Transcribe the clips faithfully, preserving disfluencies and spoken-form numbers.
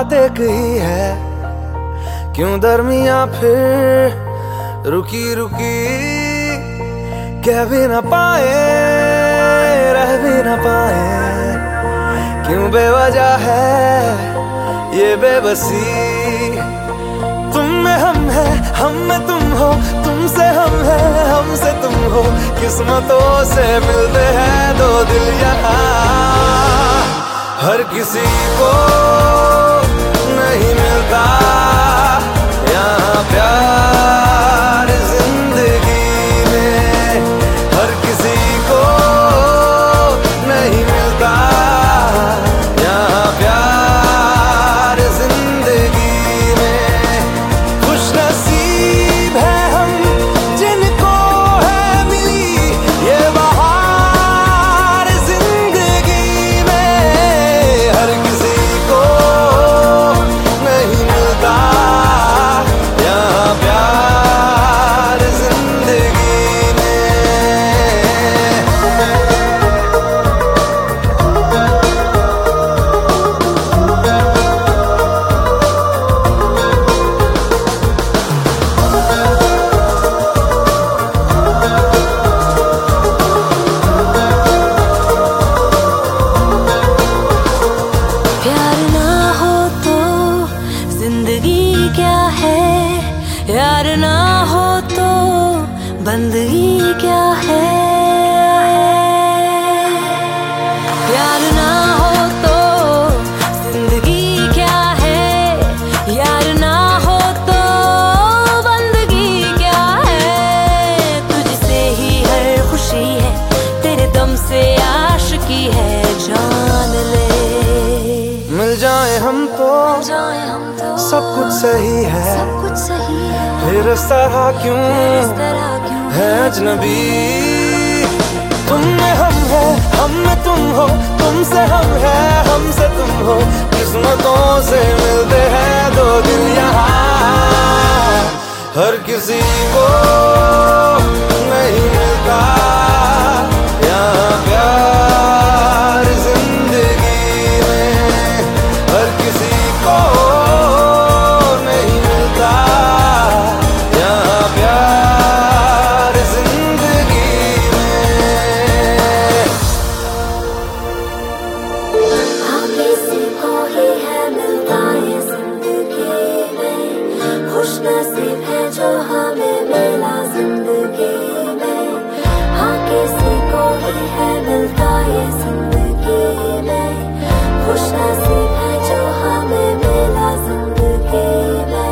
बात एक ही है, क्यों दरमिया फिर रुकी रुकी, कह भी न पाए रह भी न पाए, क्यों बेवजह है ये बेबसी। तुम में हम है, हम में तुम हो, तुमसे हम है, हमसे तुम हो, किस्मतों से मिलते हैं दो दिल यहाँ। हर किसी को नहीं मिलता यहाँ प्यार जिंदगी में, हर किसी को नहीं मिलता यहाँ प्यार जिंदगी में। खुश नसीब है हम जिनको है मिली ये बहार जिंदगी में, हर किसी को नहीं मिलता यहाँ प्यार जिंदगी में। प्यार ना हो तो जिंदगी क्या है, प्यार ना हो तो बंदगी क्या है। प्यार ना हो तो जिंदगी क्या है, यार ना हो तो बंदगी क्या है। तुझसे ही हर खुशी है, तेरे दम से आशिकी है, जान ले। मिल जाए हम तो जाए हम तो सब कुछ सही है, सब कुछ सही है, फिर इस तरह क्यों इस तरह क्यों है अजनबी। तुम में हम है, हम में तुम हो, तुमसे हम है, हमसे तुम हो, किस्मतों से मिलते हैं दो दिल यहाँ। हर किसी को नहीं मिलता यहाँ प्यार जिंदगी में, हर किसी को नहीं मिलता यहाँ प्यार जिंदगी में। हाँ किसी को ही है मिलता ये जिंदगी में, खुश नसीब है जो हमें मिला जिंदगी में। हाँ किसी को ही है मिलता ये जिंदगी में, खुश नसीब है जो हमें मिला जिंदगी में।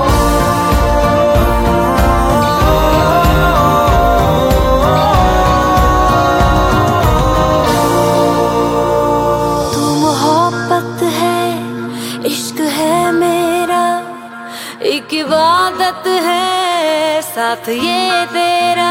तू मोहब्बत है, इश्क है मेरा, एक इबादत है साथ ये तेरा।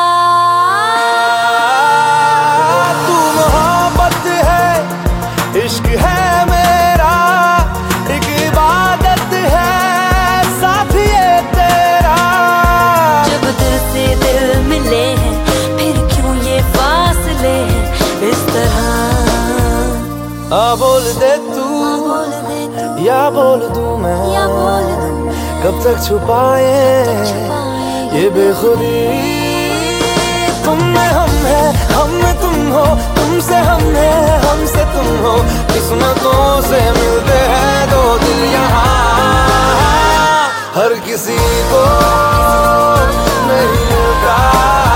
तू मोहब्बत है, इश्क है मेरा, एक इबादत है साथ ये तेरा। जब दिल से दिल मिले हैं, फिर क्यों ये फासले हैं इस तरह। आ बोल दे तू बोल दे तू या बोल दूं मैं, या बोल दूं, कब तक छुपाए ये बेखुदी। तुम में हम है, हम में तुम हो, तुमसे हम है, हमसे तुम हो, किस्मतों से मिलते हैं दो दिल यहाँ। हर किसी को नहीं मिलता